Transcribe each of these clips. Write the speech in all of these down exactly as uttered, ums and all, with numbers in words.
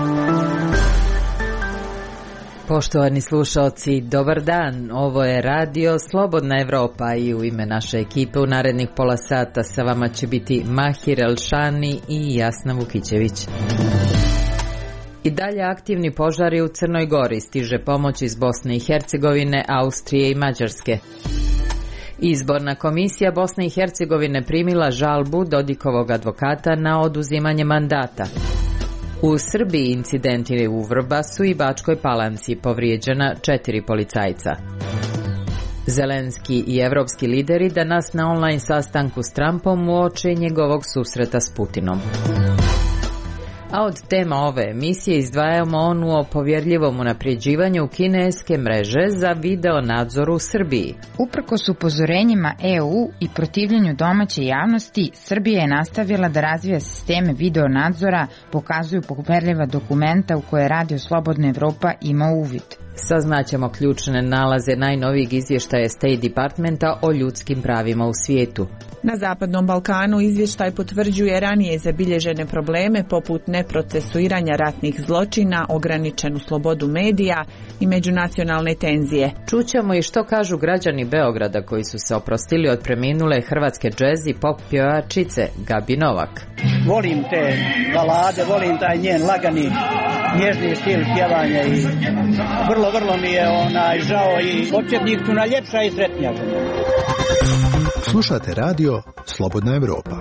Poštovani slušalci, dobar dan. Ovo je radio Slobodna Evropa i u ime naše ekipe u narednih pola sata sa vama će biti Mahir Elšani i Jasna Vukićević. I dalje aktivni požari u Crnoj Gori, stiže pomoć iz Bosne i Hercegovine, Austrije i Mađarske. Izborna komisija Bosne i Hercegovine primila žalbu Dodikovog advokata na oduzimanje mandata. U Srbiji incidenti u Vrbasu i Bačkoj Palanci, povrijeđena četiri policajca. Zelenski i evropski lideri danas na online sastanku s Trumpom uoče njegovog susreta s Putinom. A od tema ove emisije izdvajamo onu o povjerljivom unapređivanju kineske mreže za video nadzor u Srbiji. Uprkos upozorenjima E U i protivljenju domaće javnosti, Srbija je nastavila da razvija sisteme video nadzora, pokazuju poverljiva dokumenta u koje Radio Slobodna Evropa ima uvid. Saznaćemo ključne nalaze najnovijeg izvještaja State Departmenta o ljudskim pravima u svijetu. Na Zapadnom Balkanu izvještaj potvrđuje ranije zabilježene probleme poput neprocesuiranja ratnih zločina, ograničenu slobodu medija i međunacionalne tenzije. Čućemo i što kažu građani Beograda koji su se oprostili od preminule hrvatske džez i pop pjevačice Gabi Novak. Volim te balade, volim taj njen lagani, nježni stil pjevanja i vrlo, vrlo mi je onaj žao i početnik tu najljepša i sretnija. Slušate radio Slobodna Evropa.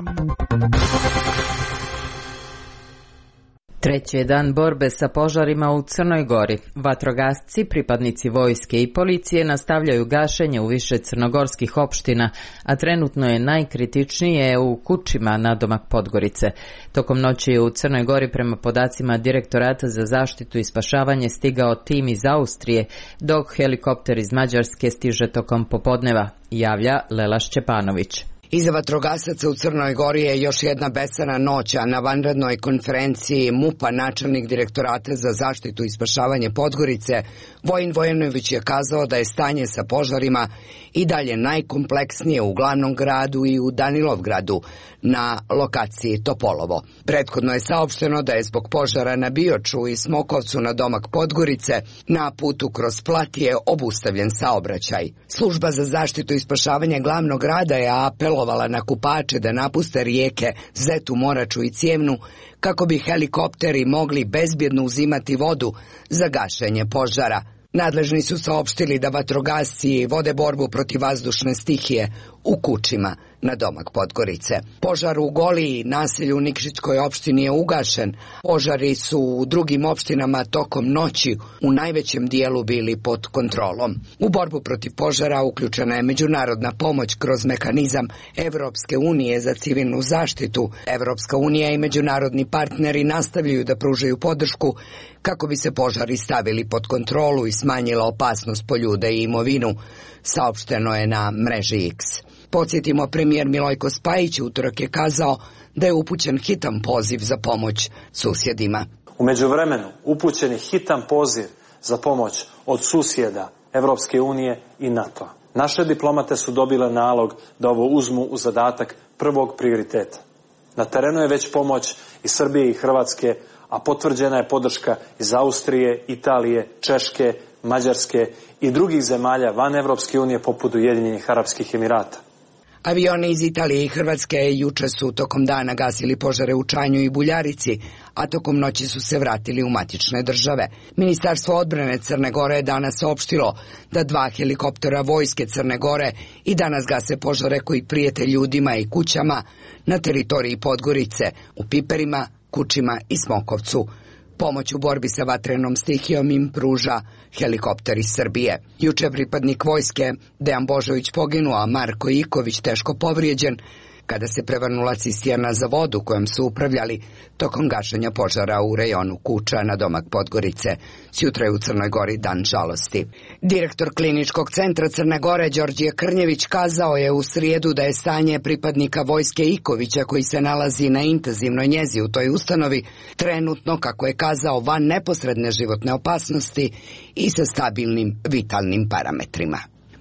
Treći je dan borbe sa požarima u Crnoj Gori. Vatrogasci, pripadnici vojske i policije nastavljaju gašenje u više crnogorskih opština, a trenutno je najkritičnije u Kučima nadomak Podgorice. Tokom noći je u Crnoj Gori prema podacima Direktorata za zaštitu i spašavanje stigao tim iz Austrije, dok helikopter iz Mađarske stiže tokom popodneva, javlja Lela Šćepanović. Iza vatrogasaca u Crnoj Gori je još jedna besana noć, a na vanrednoj konferenciji MUP-a načelnik Direktorata za zaštitu i spašavanje Podgorice Vojin Vojinović je kazao da je stanje sa požarima i dalje najkompleksnije u glavnom gradu i u Danilovgradu na lokaciji Topolovo. Prethodno je saopšteno da je zbog požara na Bioču i Smokovcu na domak Podgorice na putu kroz Platije obustavljen saobraćaj. Služba za zaštitu i spašavanje glavnog grada je apelovala na kupače da napuste rijeke Zetu, Moraču i Cijevnu kako bi helikopteri mogli bezbjedno uzimati vodu za gašenje požara. Nadležni su saopštili da vatrogasci vode borbu protiv vazdušne stihije u Kučima na domak Podgorice. Požar u Goliji, naselju u Nikšićkoj opštini, je ugašen. Požari su u drugim opštinama tokom noći u najvećem dijelu bili pod kontrolom. U borbu protiv požara uključena je međunarodna pomoć kroz mehanizam Evropske unije za civilnu zaštitu. Evropska unija i međunarodni partneri nastavljaju da pružaju podršku kako bi se požari stavili pod kontrolu i smanjila opasnost po ljude i imovinu, saopšteno je na mreži X. Podsjetimo, premijer Milojko Spajić utorak je kazao da je upućen hitan poziv za pomoć susjedima. U međuvremenu upućen je hitan poziv za pomoć od susjeda Evropske unije i NATO-a. Naše diplomate su dobile nalog da ovo uzmu u zadatak prvog prioriteta. Na terenu je već pomoć iz Srbije i Hrvatske, a potvrđena je podrška iz Austrije, Italije, Češke, Mađarske i drugih zemalja van Evropske unije poput Ujedinjenih Arapskih Emirata. Avioni iz Italije i Hrvatske juče su tokom dana gasili požare u Čanju i Buljarici, a tokom noći su se vratili u matične države. Ministarstvo odbrane Crne Gore je danas saopštilo da dva helikoptera vojske Crne Gore i danas gase požare koji prijete ljudima i kućama na teritoriji Podgorice, u Piperima, Kučima i Smokovcu. Pomoć u borbi sa vatrenom stihijom im pruža helikopter iz Srbije. Juče pripadnik vojske Dejan Božović poginuo, a Marko Iković teško povrijeđen kada se prevrnula cisterna za vodu kojom su upravljali tokom gašenja požara u rejonu Kuča na domak Podgorice. Sjutra je u Crnoj Gori dan žalosti. Direktor Kliničkog centra Crne Gore Đorđe Krnjević kazao je u srijedu da je stanje pripadnika vojske Ikovića, koji se nalazi na intenzivnoj njezi u toj ustanovi, trenutno, kako je kazao, van neposredne životne opasnosti i sa stabilnim vitalnim parametrima.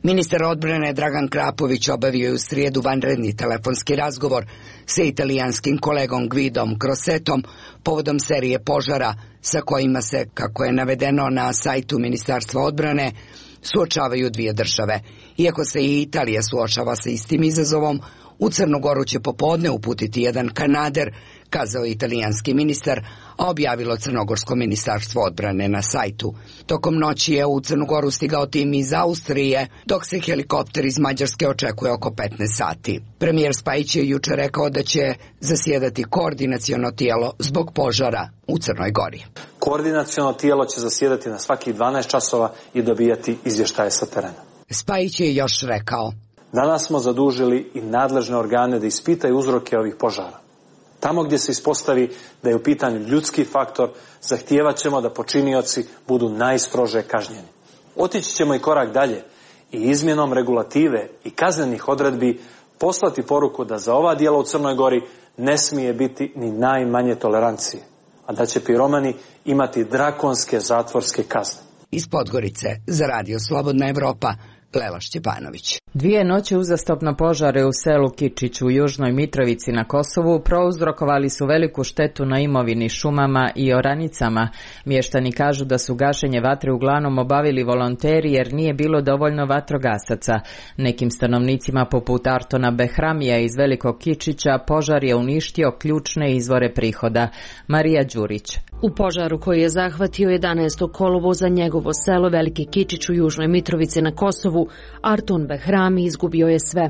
Ministar odbrane Dragan Krapović obavio je u srijedu vanredni telefonski razgovor sa italijanskim kolegom Guidom Crosettom povodom serije požara sa kojima se, kako je navedeno na sajtu Ministarstva odbrane, suočavaju dvije države. Iako se i Italija suočava sa istim izazovom, u Crnu Goru će popodne uputiti jedan kanader, kazao italijanski ministar, a objavilo Crnogorsko ministarstvo odbrane na sajtu. Tokom noći je u Crnu Goru stigao tim iz Austrije, dok se helikopter iz Mađarske očekuje oko petnaest sati. Premijer Spajić je juče rekao da će zasjedati koordinaciono tijelo zbog požara u Crnoj Gori. Koordinaciono tijelo će zasjedati na svakih dvanaest časova i dobijati izvještaje sa terena. Spajić je još rekao: Danas smo zadužili i nadležne organe da ispitaju uzroke ovih požara. Tamo gdje se ispostavi da je u pitanju ljudski faktor, zahtijevat ćemo da počinioci budu najstrože kažnjeni. Otići ćemo i korak dalje i izmjenom regulative i kaznenih odredbi poslati poruku da za ova djela u Crnoj Gori ne smije biti ni najmanje tolerancije, a da će piromani imati drakonske zatvorske kazne. Iz Podgorice za Radio Slobodna Evropa, Lela Šćepanović. Dvije noći uzastopno požare u selu Kičić u Južnoj Mitrovici na Kosovu prouzrokovali su veliku štetu na imovini, šumama i oranicama. Mještani kažu da su gašenje vatre uglavnom obavili volonteri jer nije bilo dovoljno vatrogasaca. Nekim stanovnicima poput Artona Behramija iz Velikog Kičića požar je uništio ključne izvore prihoda. Marija Đurić. U požaru koji je zahvatio jedanaestog kolovoza njegovo selo Veliki Kičić u Južnoj Mitrovici na Kosovu, Arton Behrami izgubio je sve.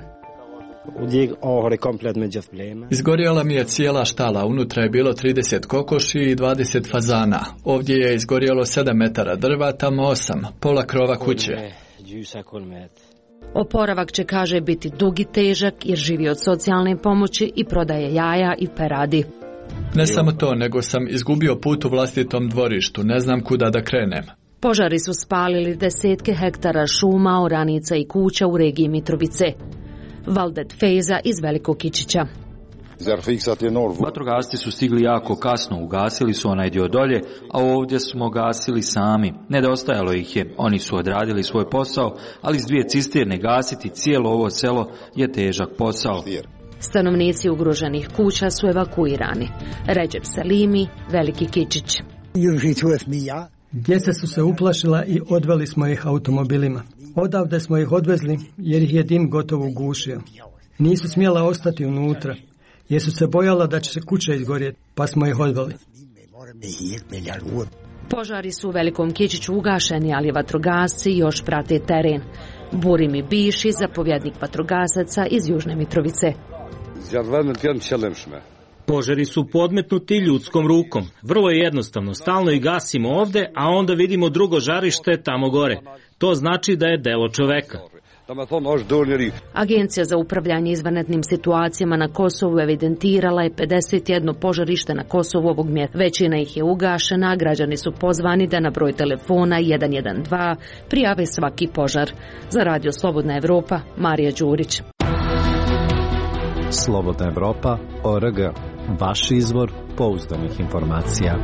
Izgorjela mi je cijela štala, unutra je bilo trideset kokoši i dvadeset fazana. Ovdje je izgorjelo sedam metara drva, tamo osam, pola krova kuće. Oporavak će, kaže, biti dug i težak jer živi od socijalne pomoći i prodaje jaja i peradi. Ne samo to, nego sam izgubio put u vlastitom dvorištu, ne znam kuda da krenem. Požari su spalili desetke hektara šuma, oranica i kuća u regiji Mitrovice. Valdet Fejza iz Velikog Kičića. Vatrogasci su stigli jako kasno, ugasili su onaj dio dolje, a ovdje smo gasili sami. Nedostajalo ih je, oni su odradili svoj posao, ali s dvije cisterne gasiti cijelo ovo selo je težak posao. Stanovnici ugroženih kuća su evakuirani. Ređep Selimi, Veliki Kičić. Djeca su se uplašila i odveli smo ih automobilima. Odavde smo ih odvezli jer ih je dim gotovo ugušio. Nisu smjela ostati unutra jer su se bojala da će se kuća izgorjeti, pa smo ih odveli. Požari su u Velikom Kičiću ugašeni, ali vatrogasci još prate teren. Burimi Biši, zapovjednik vatrogasaca iz Južne Mitrovice. Požari su podmetnuti ljudskom rukom. Vrlo je jednostavno, stalno ih gasimo ovde, a onda vidimo drugo žarište tamo gore. To znači da je delo čoveka. Agencija za upravljanje izvanrednim situacijama na Kosovu evidentirala je pedeset jedno požarište na Kosovu ovog mjeseca. Većina ih je ugašena, a građani su pozvani da na broj telefona jedan jedan dva prijave svaki požar. Za Radio Slobodna Evropa, Marija Đurić. Slobodna Evropa, O R G. Vaš izvor pouzdanih informacija.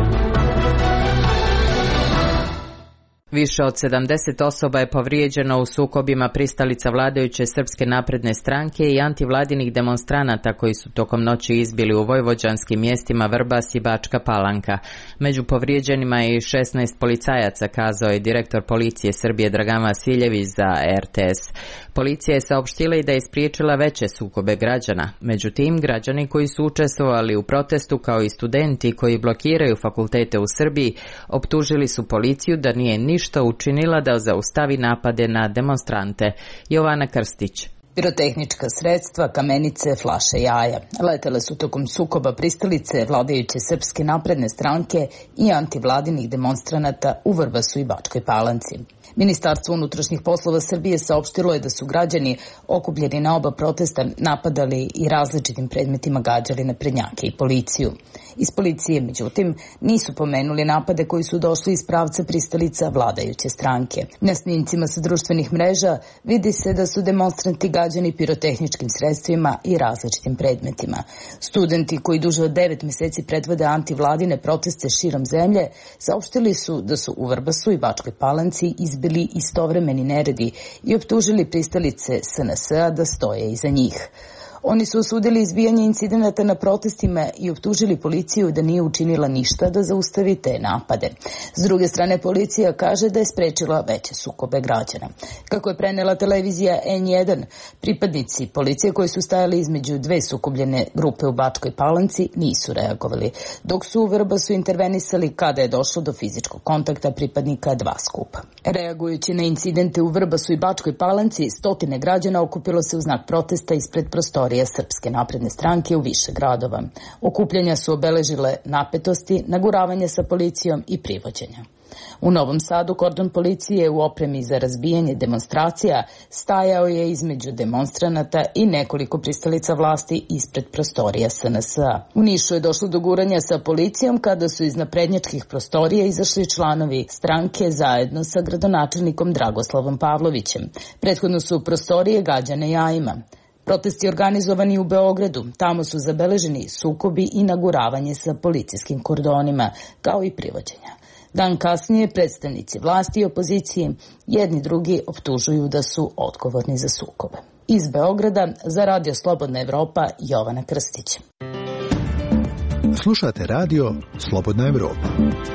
Više od sedamdeset osoba je povrijeđeno u sukobima pristalica vladajuće Srpske napredne stranke i antivladinih demonstranata koji su tokom noći izbili u vojvođanskim mjestima Vrbas i Bačka Palanka. Među povrijeđenima je i šesnaest policajaca, kazao je direktor policije Srbije Dragan Vasiljević za R T S. Policija je saopštila i da je spriječila veće sukobe građana. Međutim, građani koji su učestvovali u protestu kao i studenti koji blokiraju fakultete u Srbiji optužili su policiju da nije ništa učinila da zaustavi napade na demonstrante. Jovana Krstić. Pirotehnička sredstva, kamenice, flaše jaja letele su tokom sukoba pristalice vladajuće Srpske napredne stranke i antivladinih demonstranata u Vrbasu i Bačkoj Palanci. Ministarstvo unutrašnjih poslova Srbije saopštilo je da su građani okupljeni na oba protesta napadali i različitim predmetima gađali naprednjake i policiju. Iz policije, međutim, nisu pomenuli napade koji su došli iz pravca pristalica vladajuće stranke. Na snimcima sa društvenih mreža vidi se da su demonstranti gađani pirotehničkim sredstvima i različitim predmetima. Studenti koji duže od devet mjeseci predvode antivladine proteste širom zemlje saopštili su da su u Vrbasu i Bačkoj Palanci izbili izbili istovremeni neredi i optužili pristalice S N S-a da stoje iza njih. Oni su osudili izbijanje incidenata na protestima i optužili policiju da nije učinila ništa da zaustavi te napade. S druge strane, policija kaže da je sprečila veće sukobe građana. Kako je prenela televizija N jedan, pripadnici policije koji su stajali između dve sukobljene grupe u Bačkoj Palanci nisu reagovali, dok su u Vrbasu intervenisali kada je došlo do fizičkog kontakta pripadnika dva skupa. Reagujući na incidente u Vrbasu i Bačkoj Palanci, stotine građana okupilo se u znak protesta ispred prostorija Srpske napredne stranke u više gradova. Okupljanja su obeležile napetosti, naguravanje sa policijom i privođenja. U Novom Sadu kordon policije u opremi za razbijanje demonstracija stajao je između demonstranata i nekoliko pristalica vlasti ispred prostorija S N S-a. U Nišu je došlo do guranja sa policijom kada su iz naprednjačkih prostorija izašli članovi stranke zajedno sa gradonačelnikom Dragoslavom Pavlovićem. Prethodno su prostorije gađane jajima. Protesti organizovani u Beogradu, tamo su zabeleženi sukobi i naguravanje sa policijskim kordonima, kao i privođenja. Dan kasnije predstavnici vlasti i opozicije jedni drugi optužuju da su odgovorni za sukobe. Iz Beograda za Radio Slobodna Evropa, Jovana Krstić. Slušate radio Slobodna Evropa.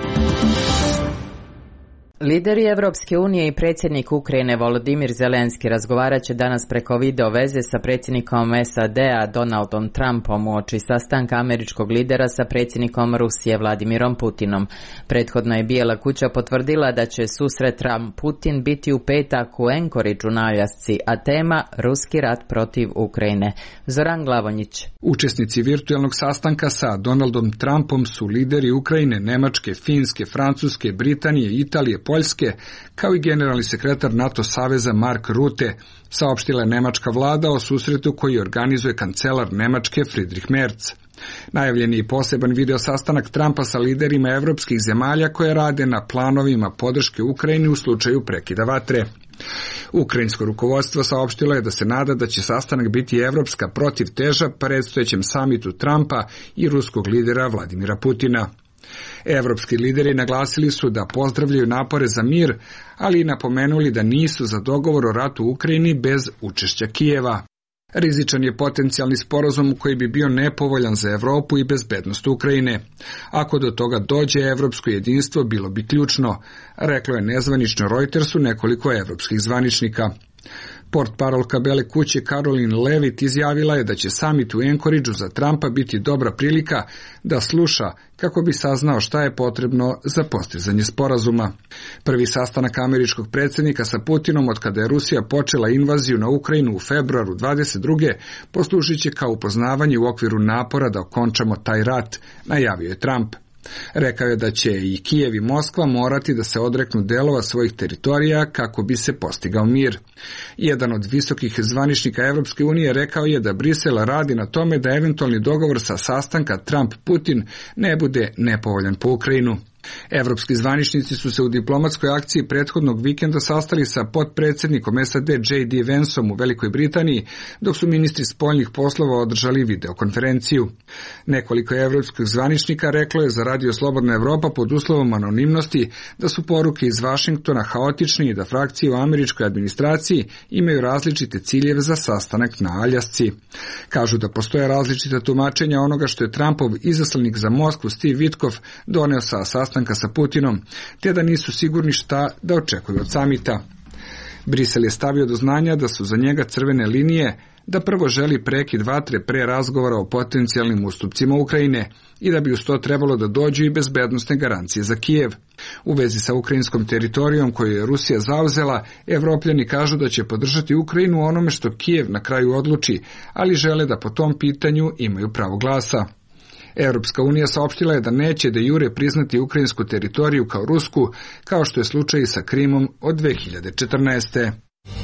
Lideri Evropske unije i predsjednik Ukrajine Volodimir Zelenski razgovarat će danas preko video veze sa predsjednikom S A D-a Donaldom Trumpom uoči sastanka američkog lidera sa predsjednikom Rusije Vladimirom Putinom. Prethodno je Bijela kuća potvrdila da će susret Trump-Putin biti u petak u Anchorageu na Aljasci, a tema ruski rat protiv Ukrajine. Zoran Glavonjić. Učesnici virtualnog sastanka sa Donaldom Trumpom su lideri Ukrajine, Nemačke, Finske, Francuske, Britanije, Italije, Poljske, kao i generalni sekretar NATO saveza Mark Rutte, saopštila je nemačka vlada o susretu koji organizuje kancelar Nemačke Friedrich Merz. Najavljen je i poseban video sastanak Trumpa sa liderima evropskih zemalja koje rade na planovima podrške Ukrajini u slučaju prekida vatre. Ukrajinsko rukovodstvo saopštilo je da se nada da će sastanak biti evropska protivteža predstojećem samitu Trumpa i ruskog lidera Vladimira Putina. Evropski lideri naglasili su da pozdravljaju napore za mir, ali i napomenuli da nisu za dogovor o ratu u Ukrajini bez učešća Kijeva. Rizičan je potencijalni sporazum koji bi bio nepovoljan za Evropu i bezbednost Ukrajine. Ako do toga dođe, evropsko jedinstvo bilo bi ključno, reklo je nezvanično Reutersu nekoliko evropskih zvaničnika. Portparolka Bele kuće Caroline Levitt izjavila je da će samit u Anchorageu za Trumpa biti dobra prilika da sluša kako bi saznao šta je potrebno za postizanje sporazuma. Prvi sastanak američkog predsjednika sa Putinom od kada je Rusija počela invaziju na Ukrajinu u februaru dvadeset druge poslužit će kao upoznavanje u okviru napora da okončamo taj rat, najavio je Trump. Rekao je da će i Kijev i Moskva morati da se odreknu delova svojih teritorija kako bi se postigao mir. Jedan od visokih zvaničnika Evropske unije rekao je da Brisel radi na tome da eventualni dogovor sa sastanka Trump-Putin ne bude nepovoljan po Ukrajinu. Evropski zvaničnici su se u diplomatskoj akciji prethodnog vikenda sastali sa potpredsjednikom S A D J D Vanceom u Velikoj Britaniji, dok su ministri spoljnih poslova održali videokonferenciju. Nekoliko evropskih zvaničnika reklo je za Radio Slobodna Evropa pod uslovom anonimnosti da su poruke iz Vašingtona haotične i da frakcije u američkoj administraciji imaju različite ciljeve za sastanak na Aljasci. Kažu da postoje različita tumačenja onoga što je Trumpov izaslanik za Moskvu Steve Witkoff doneo sa sastanka sa Putinom, te da nisu sigurni šta da očekuju od samita. Brisel je stavio do znanja da su za njega crvene linije, da prvo želi prekid vatre pre razgovora o potencijalnim ustupcima Ukrajine i da bi uz to trebalo da dođu i bezbednosne garancije za Kijev. U vezi sa ukrajinskom teritorijom koju je Rusija zauzela, Evropljani kažu da će podržati Ukrajinu u onome što Kijev na kraju odluči, ali žele da po tom pitanju imaju pravo glasa. Europska unija saopštila je da neće de jure priznati ukrajinsku teritoriju kao rusku, kao što je slučaj sa Krimom od dve hiljade četrnaeste.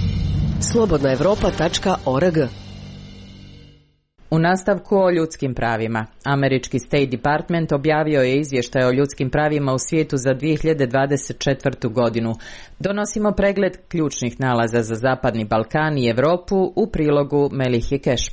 slobodna evropa tačka org. U nastavku o ljudskim pravima. Američki State Department objavio je izvještaj o ljudskim pravima u svijetu za dvije hiljade dvadeset četvrtu godinu. Donosimo pregled ključnih nalaza za Zapadni Balkan i Evropu u prilogu Melihi Kešmer.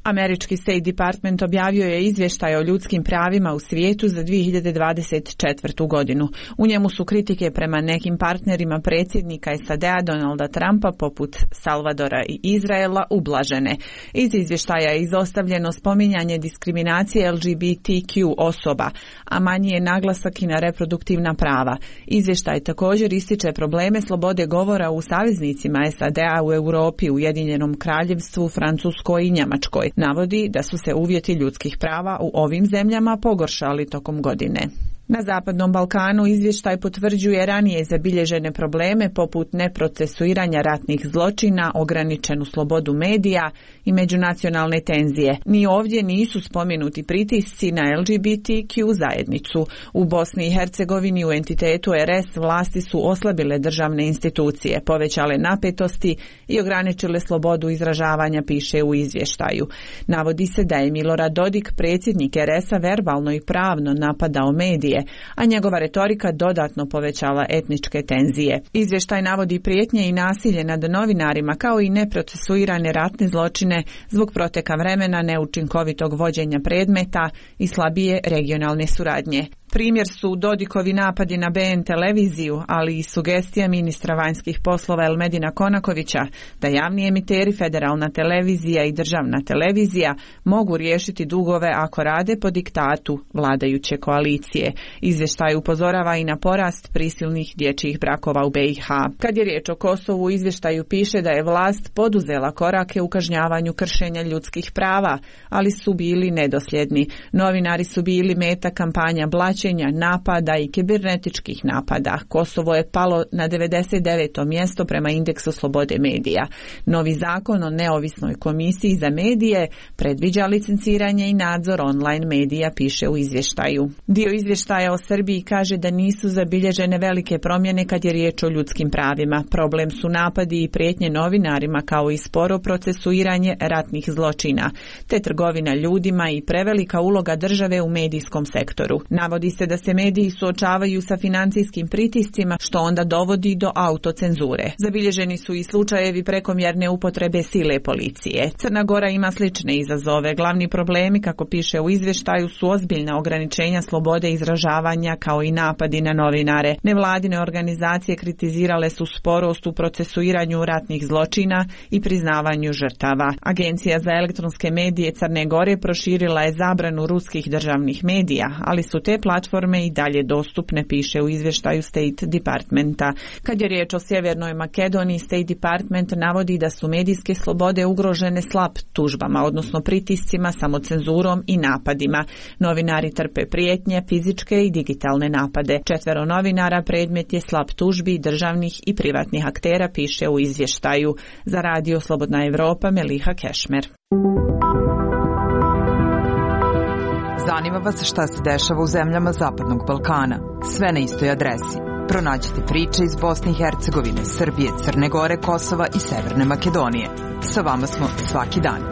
Američki State Department objavio je izvještaj o ljudskim pravima u svijetu za dvije hiljade dvadeset četvrtu. godinu. U njemu su kritike prema nekim partnerima predsjednika S A D-a Donalda Trumpa poput Salvadora i Izraela ublažene. Iz izvještaja je izostavljeno spominjanje diskriminacije L G B T Q osoba, a manji je naglasak i na reproduktivna prava. Izvještaj također ističe probleme slobode govora u saveznicima S A D-a u Europi, Ujedinjenom Kraljevstvu, Francuskoj i Njemačkoj. Navodi da su se uvjeti ljudskih prava u ovim zemljama pogoršali tokom godine. Na Zapadnom Balkanu izvještaj potvrđuje ranije zabilježene probleme poput neprocesuiranja ratnih zločina, ograničenu slobodu medija i međunacionalne tenzije. Ni ovdje nisu spomenuti pritisci na L G B T Q zajednicu. U Bosni i Hercegovini u entitetu R S vlasti su oslabile državne institucije, povećale napetosti i ograničile slobodu izražavanja, piše u izvještaju. Navodi se da je Milorad Dodik, predsjednik R S-a, verbalno i pravno napadao medije, a njegova retorika dodatno povećala etničke tenzije. Izvještaj navodi prijetnje i nasilje nad novinarima kao i neprocesuirane ratne zločine zbog proteka vremena, neučinkovitog vođenja predmeta i slabije regionalne suradnje. Primjer su Dodikovi napadi na B N televiziju, ali i sugestija ministra vanjskih poslova Elmedina Konakovića da javni emiteri, federalna televizija i državna televizija mogu riješiti dugove ako rade po diktatu vladajuće koalicije. Izvještaj upozorava i na porast prisilnih dječjih brakova u B i H. Kad je riječ o Kosovu, u izvještaju piše da je vlast poduzela korake u kažnjavanju kršenja ljudskih prava, ali su bili nedosljedni. Novinari su bili meta kampanja blaćenja, napada i kibernetičkih napada. Kosovo je palo na devedeset deveto mjesto prema indeksu slobode medija. Novi zakon o neovisnoj komisiji za medije predviđa licenciranje i nadzor online medija, piše u izvještaju. Dio izvještaja o Srbiji kaže da nisu zabilježene velike promjene kad je riječ o ljudskim pravima. Problem su napadi i prijetnje novinarima kao i sporo procesuiranje ratnih zločina, te trgovina ljudima i prevelika uloga države u medijskom sektoru. Navodi se da se mediji suočavaju sa financijskim pritiscima, što onda dovodi do autocenzure. Zabilježeni su i slučajevi prekomjerne upotrebe sile policije. Crna Gora ima slične izazove. Glavni problemi, kako piše u izvještaju, su ozbiljna ograničenja slobode izražavanja kao i napadi na novinare. Nevladine organizacije kritizirale su sporost u procesuiranju ratnih zločina i priznavanju žrtava. Agencija za elektronske medije Crne Gore proširila je zabranu ruskih državnih medija, ali su te platforme i dalje dostupne, piše u izvještaju State Departmenta. Kad je riječ o Sjevernoj Makedoniji, State Department navodi da su medijske slobode ugrožene slab tužbama, odnosno pritiscima, samocenzurom i napadima. Novinari trpe prijetnje, fizičke i digitalne napade. Četvero novinara predmet je slab tužbi državnih i privatnih aktera, piše u izvještaju. Za Radio Slobodna Evropa, Meliha Kešmer. Zanima vas šta se dešava u zemljama Zapadnog Balkana. Sve na istoj adresi. Pronađite priče iz Bosne i Hercegovine, Srbije, Crne Gore, Kosova i Severne Makedonije. Sa vama smo svaki dan.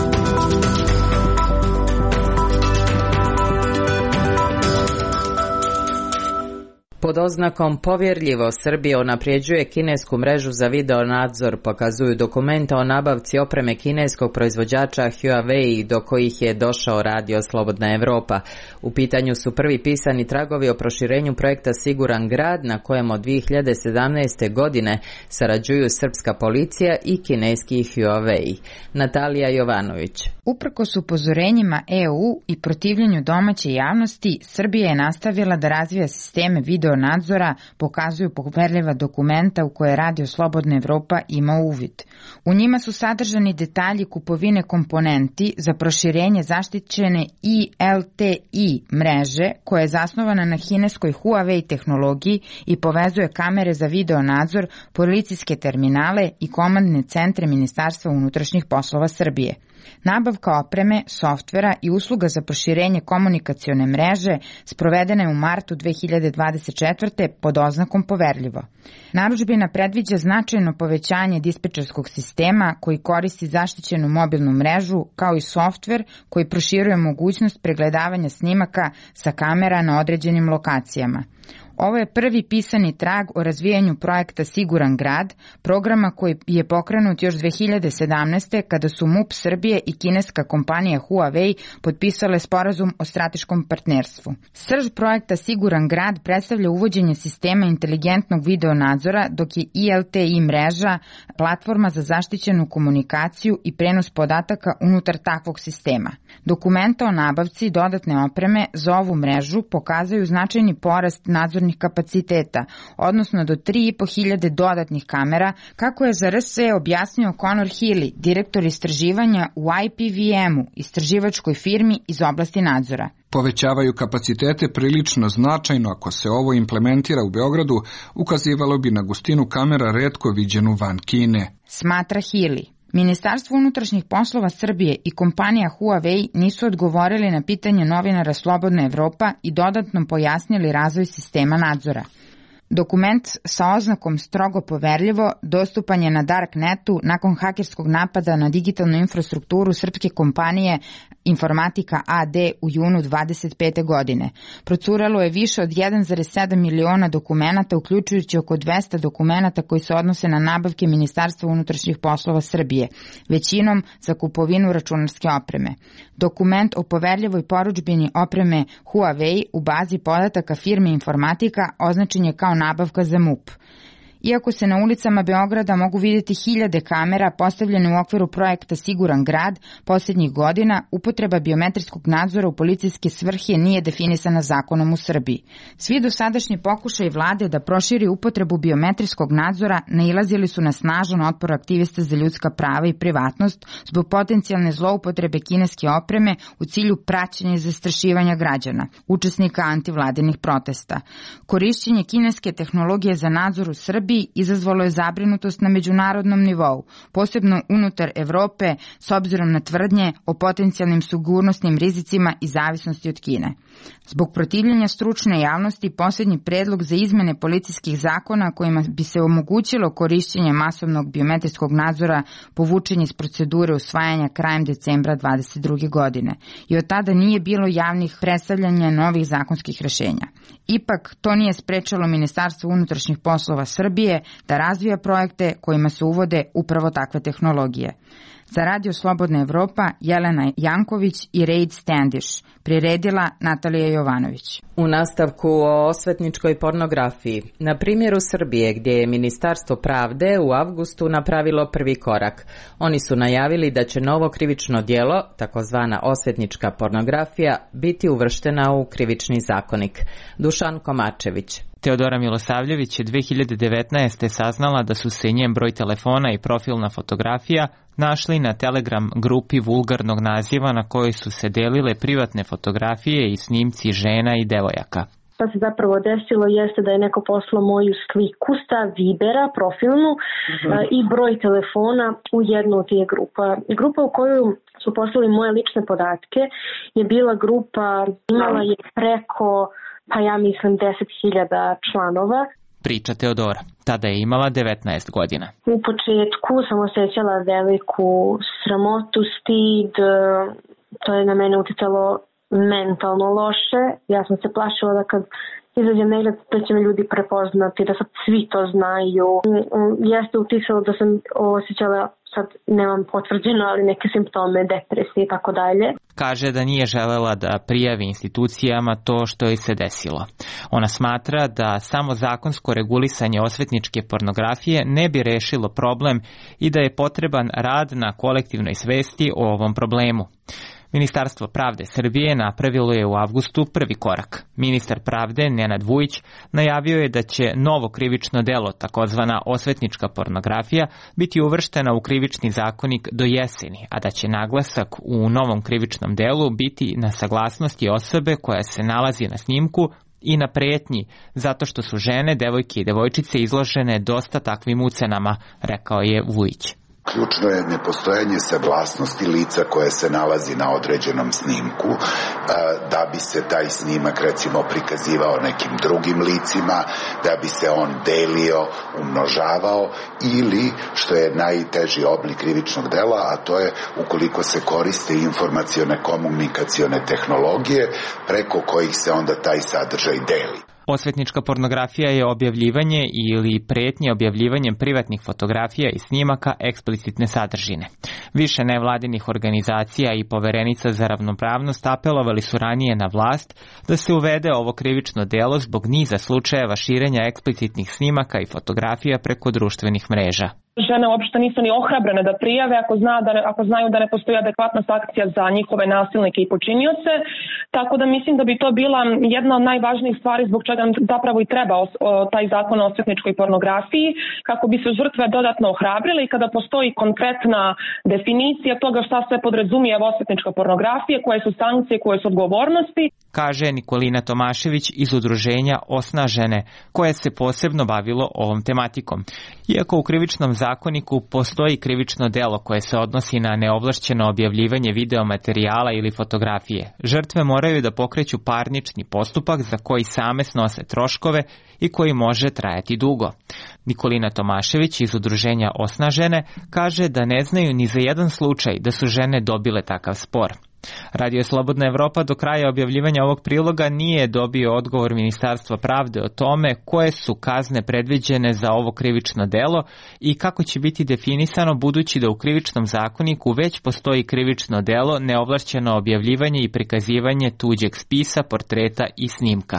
Pod oznakom povjerljivo Srbija unapređuje kinesku mrežu za video nadzor, pokazuju dokumenta o nabavci opreme kineskog proizvođača Huawei do kojih je došao Radio Slobodna Evropa. U pitanju su prvi pisani tragovi o proširenju projekta Siguran grad, na kojem od dvije hiljade sedamnaeste. godine sarađuju srpska policija i kineski Huawei. Natalija Jovanović. Uprkos upozorenjima E U i protivljenju domaće javnosti, Srbija je nastavila da razvija sisteme video nadzora, pokazuju poverljiva dokumenta u koje Radio Slobodna Evropa ima uvid. U njima su sadržani detalji kupovine komponenti za proširenje zaštićene I L T I mreže, koja je zasnovana na kineskoj Huawei tehnologiji i povezuje kamere za video nadzor, policijske terminale i komandne centre Ministarstva unutrašnjih poslova Srbije. Nabavka opreme, softvera i usluga za proširenje komunikacione mreže sprovedena je u martu dve hiljade dvadeset četvrte. pod oznakom poverljivo. Narudžbina predviđa značajno povećanje dispečerskog sistema koji koristi zaštićenu mobilnu mrežu, kao i softver koji proširuje mogućnost pregledavanja snimaka sa kamera na određenim lokacijama. Ovo je prvi pisani trag o razvijanju projekta Siguran grad, programa koji je pokrenut još dve hiljade sedamnaeste. kada su M U P Srbije i kineska kompanija Huawei potpisale sporazum o strateškom partnerstvu. Srž projekta Siguran grad predstavlja uvođenje sistema inteligentnog video nadzora, dok je I L T I mreža platforma za zaštićenu komunikaciju i prenos podataka unutar takvog sistema. Dokumenta o nabavci dodatne opreme za ovu mrežu pokazuju značajni porast nadzornih kapaciteta, odnosno do tri i po hiljade dodatnih kamera, kako je za R S E objasnio Conor Healy, direktor istraživanja u I P V M-u, istraživačkoj firmi iz oblasti nadzora. Povećavaju kapacitete prilično značajno, ako se ovo implementira u Beogradu, ukazivalo bi na gustinu kamera retko viđenu van Kine. Smatra Healy. Ministarstvo unutrašnjih poslova Srbije i kompanija Huawei nisu odgovorili na pitanje novinara Slobodna Evropa i dodatno pojasnili razvoj sistema nadzora. Dokument sa oznakom strogo poverljivo dostupan je na Darknetu nakon hakerskog napada na digitalnu infrastrukturu srpske kompanije Informatika A D u junu dvadeset pete. godine. Procuralo je više od jedan zarez sedam miliona dokumenata, uključujući oko dvesta dokumenata koji se odnose na nabavke Ministarstva unutrašnjih poslova Srbije, većinom za kupovinu računarske opreme. Dokument o poverljivoj porudžbini opreme Huawei u bazi podataka firme Informatika označen je kao nabavka za M U P. Iako se na ulicama Beograda mogu vidjeti hiljade kamera postavljene u okviru projekta Siguran grad, posljednjih godina upotreba biometrijskog nadzora u policijske svrhe nije definisana zakonom u Srbiji. Svi dosadašnji pokušaj vlade da proširi upotrebu biometrijskog nadzora nailazili su na snažan otpor aktivista za ljudska prava i privatnost zbog potencijalne zloupotrebe kineske opreme u cilju praćenja i zastrašivanja građana, učesnika antivladinih protesta. Korišćenje kineske tehnologije za nadzor u Srbiji izazvalo je zabrinutost na međunarodnom nivou, posebno unutar Evrope, s obzirom na tvrdnje o potencijalnim sigurnosnim rizicima i zavisnosti od Kine. Zbog protivljenja stručne javnosti, posljednji predlog za izmene policijskih zakona kojima bi se omogućilo korišćenje masovnog biometrijskog nadzora povučen iz procedure usvajanja krajem decembra dvadeset druge. godine i od tada nije bilo javnih predstavljanja novih zakonskih rešenja. Ipak, to nije sprečalo Ministarstvo unutrašnjih poslova Srbije da razvija projekte kojima se uvode upravo takve tehnologije. Za Radio Slobodna Evropa Jelena Janković i Reid Standiš, priredila Natalija Jovanović. U nastavku o osvetničkoj pornografiji, na primjeru Srbije gdje je Ministarstvo pravde u avgustu napravilo prvi korak. Oni su najavili da će novo krivično djelo, takozvana osvetnička pornografija, biti uvrštena u krivični zakonik. Dušan Komačević. Teodora Milosavljević je dve hiljade devetnaeste. saznala da su se njen broj telefona i profilna fotografija našli na Telegram grupi vulgarnog naziva na kojoj su se delile privatne fotografije i snimci žena i devojaka. Šta se zapravo desilo jeste da je neko poslao moju sliku sa Vibera, profilnu, uh-huh. i broj telefona u jednu od tih grupa. Grupa u koju su poslali moje lične podatke je bila grupa, imala je preko, pa ja mislim, deset hiljada članova. Priča Teodora. Tada je imala devetnaest godina. U početku sam osjećala veliku sramotu, stid, to je na mene uticalo mentalno loše. Ja sam se plašila da kad izađem negdje da će me ljudi prepoznati, da sad svi to znaju. Jeste uticalo da sam osjećala, sad nemam potvrđeno, ali neke simptome, depresije i tako dalje. Kaže da nije želela da prijavi institucijama to što joj se desilo. Ona smatra da samo zakonsko regulisanje osvetničke pornografije ne bi rešilo problem i da je potreban rad na kolektivnoj svesti o ovom problemu. Ministarstvo pravde Srbije napravilo je u avgustu prvi korak. Ministar pravde Nenad Vujić najavio je da će novo krivično delo, takozvana osvetnička pornografija, biti uvrštena u krivični zakonik do jeseni, a da će naglasak u novom krivičnom delu biti na saglasnosti osobe koja se nalazi na snimku i na pretnji, zato što su žene, devojke i devojčice izložene dosta takvim ucenama, rekao je Vujić. Ključno je nepostojanje saglasnosti lica koje se nalazi na određenom snimku, da bi se taj snimak recimo prikazivao nekim drugim licima, da bi se on delio, umnožavao ili, što je najteži oblik krivičnog dela, a to je ukoliko se koriste informacione komunikacione tehnologije preko kojih se onda taj sadržaj deli. Osvetnička pornografija je objavljivanje ili pretnje objavljivanjem privatnih fotografija i snimaka eksplicitne sadržine. Više nevladinih organizacija i poverenica za ravnopravnost apelovali su ranije na vlast da se uvede ovo krivično delo zbog niza slučajeva širenja eksplicitnih snimaka i fotografija preko društvenih mreža. Žene uopšte nisu ni ohrabrene da prijave ako, zna da ne, ako znaju da ne postoji adekvatna sankcija za njihove nasilnike i počinioce. Tako da mislim da bi to bila jedna od najvažnijih stvari zbog čega zapravo i treba o, o, taj zakon o osvetničkoj pornografiji, kako bi se žrtve dodatno ohrabrili i kada postoji konkretna definicija toga šta sve podrazumijeva osvetnička pornografija, koje su sankcije, koje su odgovornosti. Kaže Nikolina Tomašević iz udruženja Osnažene, koje se posebno bavilo ovom tematikom. Iako u krivičnom zakoniku postoji krivično delo koje se odnosi na neovlašćeno objavljivanje videomaterijala ili fotografije, žrtve moraju da pokreću parnični postupak za koji same snose troškove i koji može trajati dugo. Nikolina Tomašević iz udruženja Osnažene kaže da ne znaju ni za jedan slučaj da su žene dobile takav spor. Radio Slobodna Evropa do kraja objavljivanja ovog priloga nije dobio odgovor Ministarstva pravde o tome koje su kazne predviđene za ovo krivično delo i kako će biti definisano, budući da u krivičnom zakoniku već postoji krivično delo neovlašćeno objavljivanje i prikazivanje tuđeg spisa, portreta i snimka.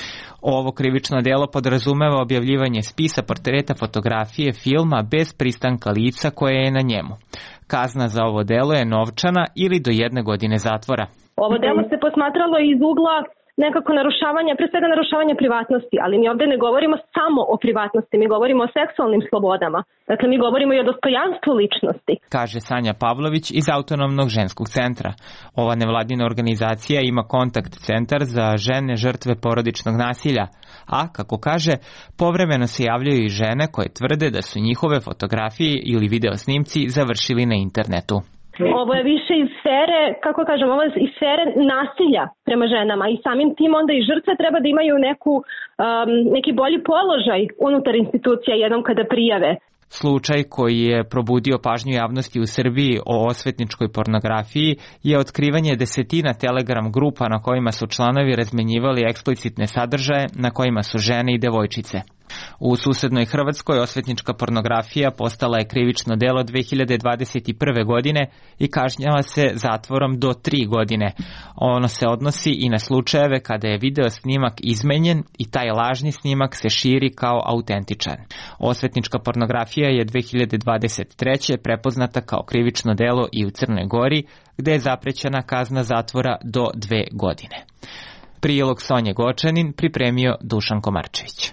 Ovo krivično delo podrazumeva objavljivanje spisa, portreta, fotografije, filma bez pristanka lica koje je na njemu. Kazna za ovo delo je novčana ili do jedne godine zatvora. Ovo delo se posmatralo iz ugla nekako narušavanja, pre svega narušavanja privatnosti, ali mi ovde ne govorimo samo o privatnosti, mi govorimo o seksualnim slobodama. Dakle, mi govorimo i o dostojanstvu ličnosti. Kaže Sanja Pavlović iz Autonomnog ženskog centra. Ova nevladina organizacija ima kontakt centar za žene žrtve porodičnog nasilja, a, kako kaže, povremeno se javljaju i žene koje tvrde da su njihove fotografije ili videosnimci završili na internetu. Ovo je više iz sfere, kako kažem, ovo je iz sfere nasilja prema ženama i samim tim onda i žrtve treba da imaju neku, um, neki bolji položaj unutar institucija jednom kada prijave. Slučaj koji je probudio pažnju javnosti u Srbiji o osvetničkoj pornografiji je otkrivanje desetina telegram grupa na kojima su članovi razmenjivali eksplicitne sadržaje na kojima su žene i devojčice. U susednoj Hrvatskoj osvetnička pornografija postala je krivično delo dve hiljade dvadeset prve. godine i kažnjava se zatvorom do tri godine. Ono se odnosi i na slučajeve kada je video snimak izmenjen i taj lažni snimak se širi kao autentičan. Osvetnička pornografija je dve hiljade dvadeset treće. prepoznata kao krivično delo i u Crnoj Gori, gde je zaprećena kazna zatvora do dve godine. Prilog Sonje Gočanin pripremio Dušan Komarčević.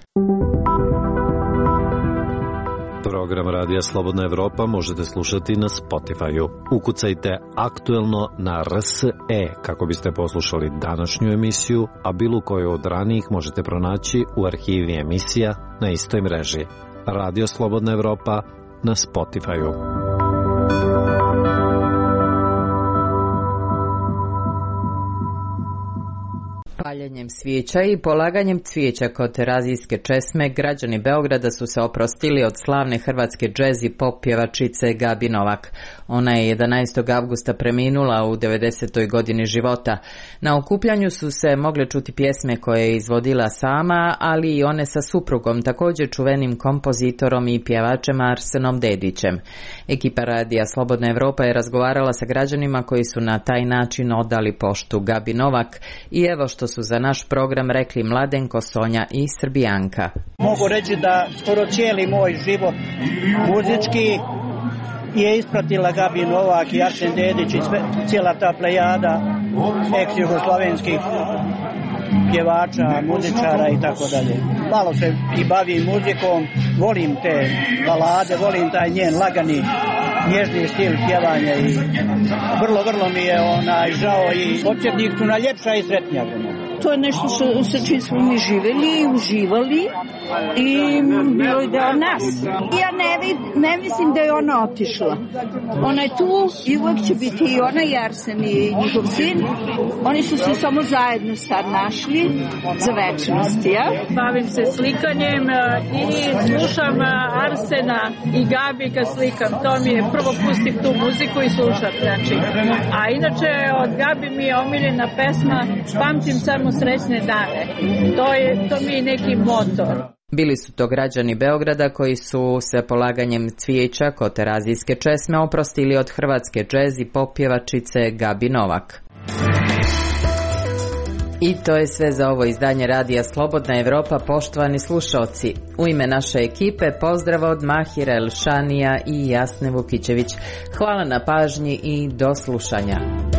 Program Radija Slobodna Evropa možete slušati na Spotify-u. Ukucajte aktuelno na R S E kako biste poslušali današnju emisiju, a bilo koju od ranijih možete pronaći u arhivi emisija na istoj mreži. Radio Slobodna Evropa na Spotify-u. Paljenjem svijeća i polaganjem cvijeća kod Terazijske česme građani Beograda su se oprostili od slavne hrvatske džez i pop pjevačice Gabi Novak. Ona je jedanaestog avgusta preminula u devedesetoj godini života. Na okupljanju su se mogle čuti pjesme koje je izvodila sama, ali i one sa suprugom, također čuvenim kompozitorom i pjevačem Arsenom Dedićem. Ekipa Radija Slobodna Evropa je razgovarala sa građanima koji su na taj način odali poštu Gabi Novak i evo što su za naš program rekli Mladenko, Sonja i Srbijanka. Mogu reći da skoro cijeli moj život muzički je ispratila Gabi Novak i Arsen Dedić i sve, cijela ta plejada ex-jugoslavenskih pjevača, muzičara i tako dalje. Malo se i bavim muzikom, volim te balade, volim taj njen lagani, nježni stil pjevanja i vrlo, vrlo mi je onaj žao i podsjetnik su na ljepša i sretnija. To je nešto što, sa čim smo mi živeli i uživali i bilo je deo nas. Ja ne, ne mislim da je ona otišla. Ona je tu i uvek će biti i ona i Arsen i njihov sin. Oni su se samo zajedno sad našli za večnost, ja? Bavim se slikanjem i slušam Arsena i Gabi kad slikam. To mi je, prvo pustim tu muziku i slušam. Znači. A inače od Gabi mi je omiljena pesma Pamtim samo srećne dane. To je, to mi je neki motor. Bili su to građani Beograda koji su se polaganjem cvijeća kod terazijske česme oprostili od hrvatske džez i popjevačice Gabi Novak. I to je sve za ovo izdanje radija Slobodna Evropa, poštovani slušaoci. U ime naše ekipe pozdrav od Mahira Elšanija i Jasne Vukićević. Hvala na pažnji i do slušanja.